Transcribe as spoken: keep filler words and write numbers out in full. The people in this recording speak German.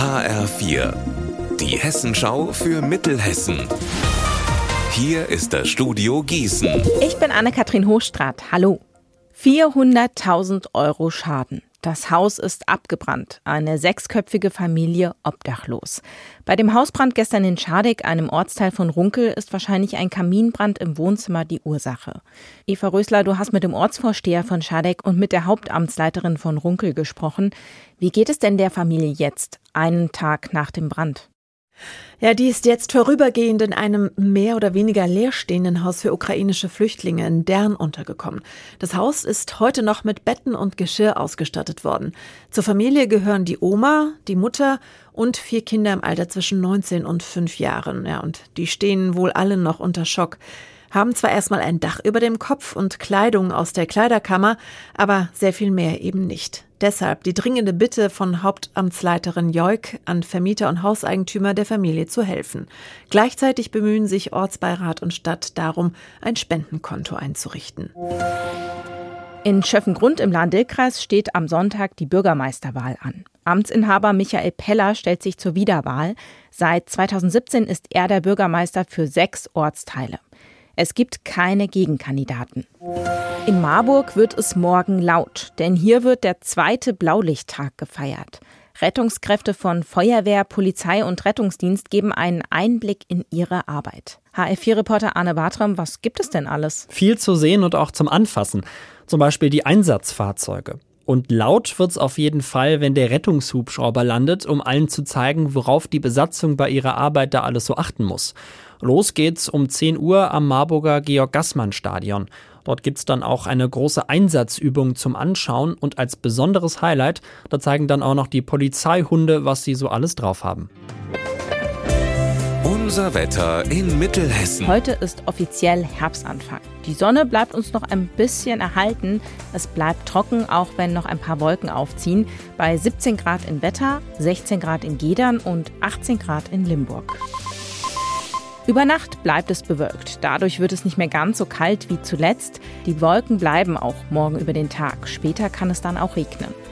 H R vier, die Hessenschau für Mittelhessen. Hier ist das Studio Gießen. Ich bin Anne-Kathrin Hochstraat. Hallo. vierhunderttausend Euro Schaden. Das Haus ist abgebrannt. Eine sechsköpfige Familie obdachlos. Bei dem Hausbrand gestern in Schadegg, einem Ortsteil von Runkel, ist wahrscheinlich ein Kaminbrand im Wohnzimmer die Ursache. Eva Rösler, du hast mit dem Ortsvorsteher von Schadegg und mit der Hauptamtsleiterin von Runkel gesprochen. Wie geht es denn der Familie jetzt, einen Tag nach dem Brand? Ja, die ist jetzt vorübergehend in einem mehr oder weniger leerstehenden Haus für ukrainische Flüchtlinge in Dern untergekommen. Das Haus ist heute noch mit Betten und Geschirr ausgestattet worden. Zur Familie gehören die Oma, die Mutter und vier Kinder im Alter zwischen neunzehn und fünf Jahren. Ja, und die stehen wohl alle noch unter Schock. Haben zwar erstmal ein Dach über dem Kopf und Kleidung aus der Kleiderkammer, aber sehr viel mehr eben nicht. Deshalb die dringende Bitte von Hauptamtsleiterin Joik an Vermieter und Hauseigentümer, der Familie zu helfen. Gleichzeitig bemühen sich Ortsbeirat und Stadt darum, ein Spendenkonto einzurichten. In Schöffengrund im Lahn-Dill-Kreis steht am Sonntag die Bürgermeisterwahl an. Amtsinhaber Michael Peller stellt sich zur Wiederwahl. Seit zweitausendsiebzehn ist er der Bürgermeister für sechs Ortsteile. Es gibt keine Gegenkandidaten. In Marburg wird es morgen laut, denn hier wird der zweite Blaulichttag gefeiert. Rettungskräfte von Feuerwehr, Polizei und Rettungsdienst geben einen Einblick in ihre Arbeit. H R vier Reporter Arne Bartram, was gibt es denn alles? Viel zu sehen und auch zum Anfassen. Zum Beispiel die Einsatzfahrzeuge. Und laut wird's auf jeden Fall, wenn der Rettungshubschrauber landet, um allen zu zeigen, worauf die Besatzung bei ihrer Arbeit da alles so achten muss. Los geht's um zehn Uhr am Marburger Georg-Gassmann-Stadion. Dort gibt's dann auch eine große Einsatzübung zum Anschauen und als besonderes Highlight, da zeigen dann auch noch die Polizeihunde, was sie so alles drauf haben. Unser Wetter in Mittelhessen. Heute ist offiziell Herbstanfang. Die Sonne bleibt uns noch ein bisschen erhalten. Es bleibt trocken, auch wenn noch ein paar Wolken aufziehen. Bei siebzehn Grad in Wetter, sechzehn Grad in Gedern und achtzehn Grad in Limburg. Über Nacht bleibt es bewölkt. Dadurch wird es nicht mehr ganz so kalt wie zuletzt. Die Wolken bleiben auch morgen über den Tag. Später kann es dann auch regnen.